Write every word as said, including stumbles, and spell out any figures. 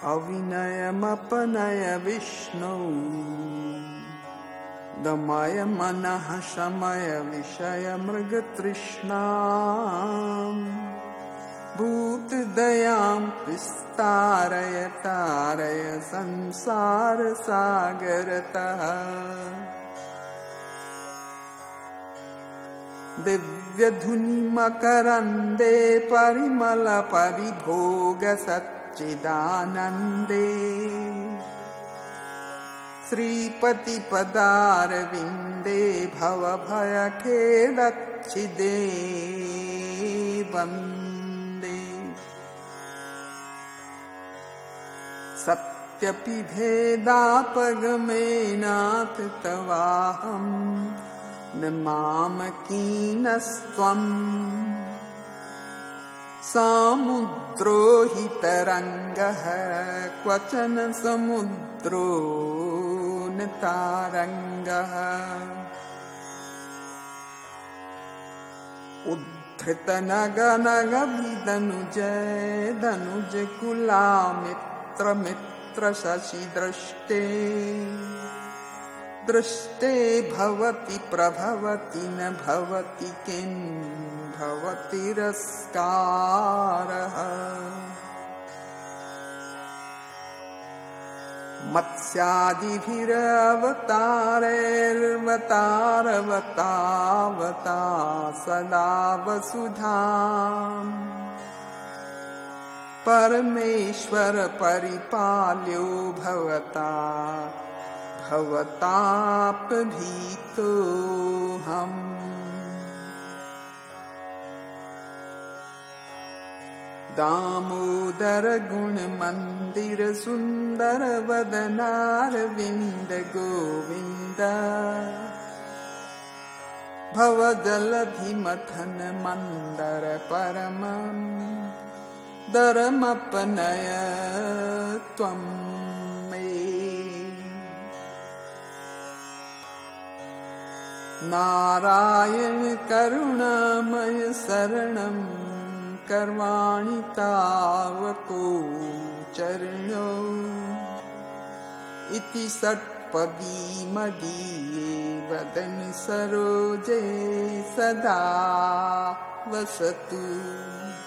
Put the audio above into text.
अविनयमपनय विष्णु दमय मनः शमय विषय मृगतृष्णा भूतदयां विस्तारय तारय संसार सागरतः दिव्यधुनि मकरन्दे परिमल परिभोग सच्चिदानन्दे श्रीपति पदारविन्दे भवभयखेदच्छिदे वन्दे सत्यपि भेदापगमेनाथ तवाहं न मामकीनस्त्वम् समुद्रो हि तरङ्गः क्वचन समुद्रो न तारङ्गः उद्धृतनगनगभिदनुज दनुजकुलामित्रमित्र शशिदृष्टे दृष्टे भवति प्रभवति न भवति किं भवति तिरस्कारः मत्स्यादिभिरवतारैर्वतारवतावता सदा वसुधाम् परमेश्वर परिपाल्यो भवता भवतापभीतोऽहम् दामोदर गुणमन्दिर सुन्दर वदनारविन्द गोविन्द भवजलधिमथन मन्दर परमं दरमपनय त्वं मे नारायण करुणामय शरणं कर्वाणि तावको चरणो इति षट्पदी मदीये वदनि सरोजे सदा वसतु।